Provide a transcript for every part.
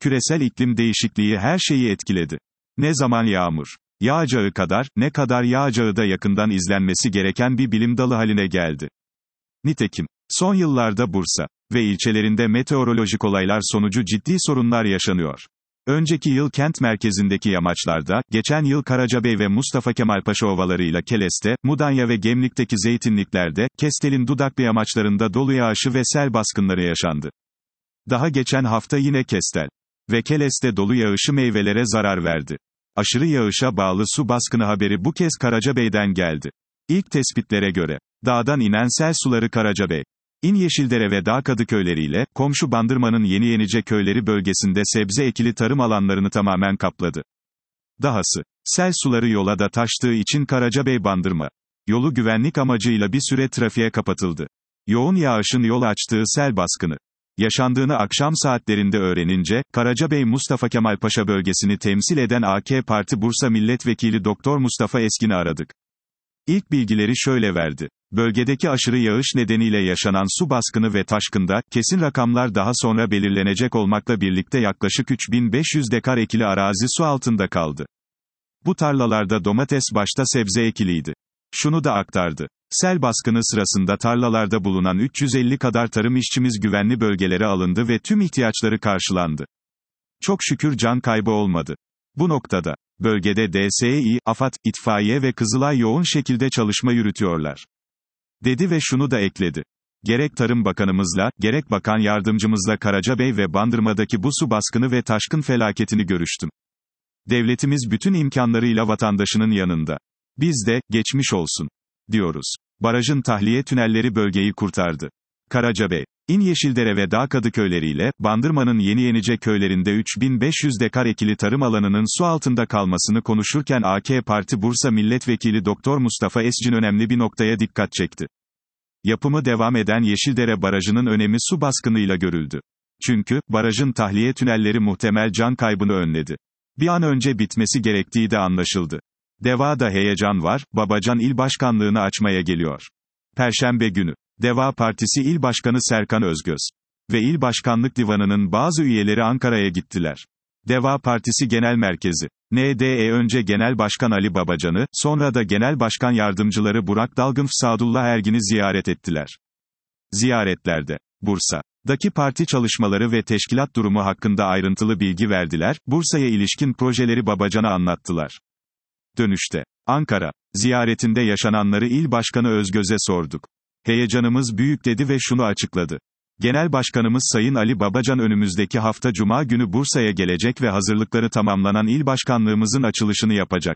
Küresel iklim değişikliği her şeyi etkiledi. Ne zaman yağmur yağacağı kadar, ne kadar yağacağı da yakından izlenmesi gereken bir bilim dalı haline geldi. Nitekim, son yıllarda Bursa ve ilçelerinde meteorolojik olaylar sonucu ciddi sorunlar yaşanıyor. Önceki yıl kent merkezindeki yamaçlarda, geçen yıl Karacabey ve Mustafa Kemal Paşa ovalarıyla Keles'te, Mudanya ve Gemlik'teki zeytinliklerde, Kestel'in Dudaklı yamaçlarında dolu yağışı ve sel baskınları yaşandı. Daha geçen hafta yine Kestel ve Keles'te dolu yağışı meyvelere zarar verdi. Aşırı yağışa bağlı su baskını haberi bu kez Karacabey'den geldi. İlk tespitlere göre, dağdan inen sel suları Karacabey, İnyeşildere ve Dağkadı köyleriyle, komşu Bandırma'nın Yeniyenice köyleri bölgesinde sebze ekili tarım alanlarını tamamen kapladı. Dahası, sel suları yola da taştığı için Karacabey-Bandırma yolu güvenlik amacıyla bir süre trafiğe kapatıldı. Yoğun yağışın yol açtığı sel baskını yaşandığını akşam saatlerinde öğrenince, Karacabey Mustafa Kemal Paşa bölgesini temsil eden AK Parti Bursa Milletvekili Doktor Mustafa Eskin'i aradık. İlk bilgileri şöyle verdi. Bölgedeki aşırı yağış nedeniyle yaşanan su baskını ve taşkında, kesin rakamlar daha sonra belirlenecek olmakla birlikte yaklaşık 3500 dekar ekili arazi su altında kaldı. Bu tarlalarda domates başta sebze ekiliydi. Şunu da aktardı. Sel baskını sırasında tarlalarda bulunan 350 kadar tarım işçimiz güvenli bölgelere alındı ve tüm ihtiyaçları karşılandı. Çok şükür can kaybı olmadı. Bu noktada, bölgede DSİ, AFAD, itfaiye ve Kızılay yoğun şekilde çalışma yürütüyorlar, dedi ve şunu da ekledi. Gerek Tarım Bakanımızla, gerek Bakan Yardımcımızla Karacabey ve Bandırma'daki bu su baskını ve taşkın felaketini görüştüm. Devletimiz bütün imkanlarıyla vatandaşının yanında. Biz de, geçmiş olsun, diyoruz. Barajın tahliye tünelleri bölgeyi kurtardı. Karacabey, İnyeşildere ve Dağkadı köyleriyle, Bandırma'nın Yeniyenice köylerinde 3500 dekar ekili tarım alanının su altında kalmasını konuşurken AK Parti Bursa Milletvekili Doktor Mustafa Eskin önemli bir noktaya dikkat çekti. Yapımı devam eden Yeşildere Barajı'nın önemi su baskınıyla görüldü. Çünkü, barajın tahliye tünelleri muhtemel can kaybını önledi. Bir an önce bitmesi gerektiği de anlaşıldı. DEVA'da heyecan var, Babacan İl Başkanlığını açmaya geliyor. Perşembe günü, DEVA Partisi İl Başkanı Serkan Özgöz ve İl Başkanlık Divanı'nın bazı üyeleri Ankara'ya gittiler. DEVA Partisi Genel Merkezi, NDE önce Genel Başkan Ali Babacan'ı, sonra da Genel Başkan Yardımcıları Burak Dalgın, Sadullah Ergin'i ziyaret ettiler. Ziyaretlerde, Bursa'daki parti çalışmaları ve teşkilat durumu hakkında ayrıntılı bilgi verdiler, Bursa'ya ilişkin projeleri Babacan'a anlattılar. Dönüşte, Ankara ziyaretinde yaşananları İl Başkanı Özgöz'e sorduk. Heyecanımız büyük dedi ve şunu açıkladı. Genel Başkanımız Sayın Ali Babacan önümüzdeki hafta Cuma günü Bursa'ya gelecek ve hazırlıkları tamamlanan il başkanlığımızın açılışını yapacak.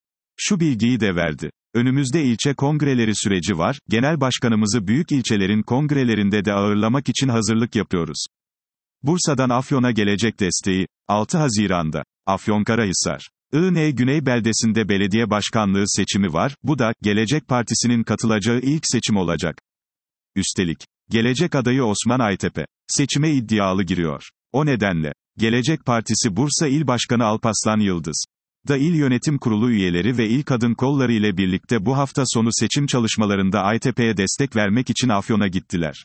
Şu bilgiyi de verdi. Önümüzde ilçe kongreleri süreci var, Genel Başkanımızı büyük ilçelerin kongrelerinde de ağırlamak için hazırlık yapıyoruz. Bursa'dan Afyon'a gelecek desteği, 6 Haziran'da, Afyonkarahisar, İğne Güney beldesinde belediye başkanlığı seçimi var, bu da, Gelecek Partisi'nin katılacağı ilk seçim olacak. Üstelik, Gelecek adayı Osman Aytepe, seçime iddialı giriyor. O nedenle, Gelecek Partisi Bursa İl Başkanı Alparslan Yıldız da İl Yönetim Kurulu üyeleri ve İl Kadın Kolları ile birlikte bu hafta sonu seçim çalışmalarında Aytepe'ye destek vermek için Afyon'a gittiler.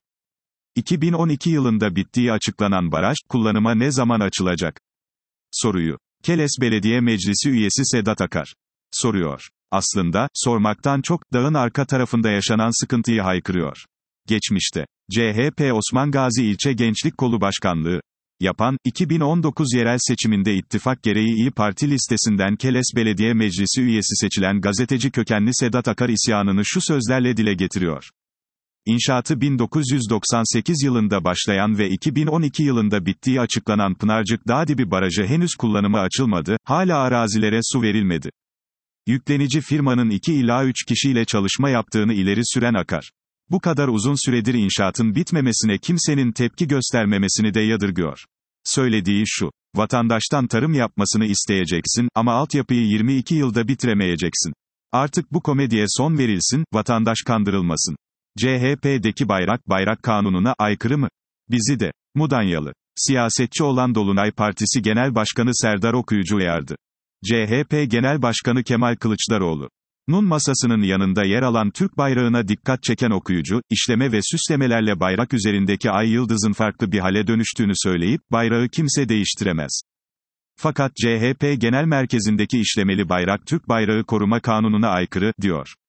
2012 yılında bittiği açıklanan baraj, kullanıma ne zaman açılacak? Soruyu, Keles Belediye Meclisi üyesi Sedat Akar soruyor. Aslında, sormaktan çok, dağın arka tarafında yaşanan sıkıntıyı haykırıyor. Geçmişte, CHP Osman Gazi İlçe Gençlik Kolu Başkanlığı yapan, 2019 yerel seçiminde ittifak gereği İYİ Parti listesinden Keles Belediye Meclisi üyesi seçilen gazeteci kökenli Sedat Akar isyanını şu sözlerle dile getiriyor. İnşaatı 1998 yılında başlayan ve 2012 yılında bittiği açıklanan Pınarcık Dağdibi Barajı henüz kullanıma açılmadı, hala arazilere su verilmedi. Yüklenici firmanın 2 ila 3 kişiyle çalışma yaptığını ileri süren Akar, bu kadar uzun süredir inşaatın bitmemesine kimsenin tepki göstermemesini de yadırgıyor. Söylediği şu, vatandaştan tarım yapmasını isteyeceksin ama altyapıyı 22 yılda bitiremeyeceksin. Artık bu komediye son verilsin, vatandaş kandırılmasın. CHP'deki bayrak kanununa aykırı mı? Bizi de, Mudanyalı, siyasetçi olan Dolunay Partisi Genel Başkanı Serdar Okuyucu uyardı. CHP Genel Başkanı Kemal Kılıçdaroğlu, Nun masasının yanında yer alan Türk bayrağına dikkat çeken okuyucu, işleme ve süslemelerle bayrak üzerindeki ay yıldızın farklı bir hale dönüştüğünü söyleyip, bayrağı kimse değiştiremez. Fakat CHP Genel Merkezi'ndeki işlemeli bayrak Türk Bayrağı Koruma Kanunu'na aykırı, diyor.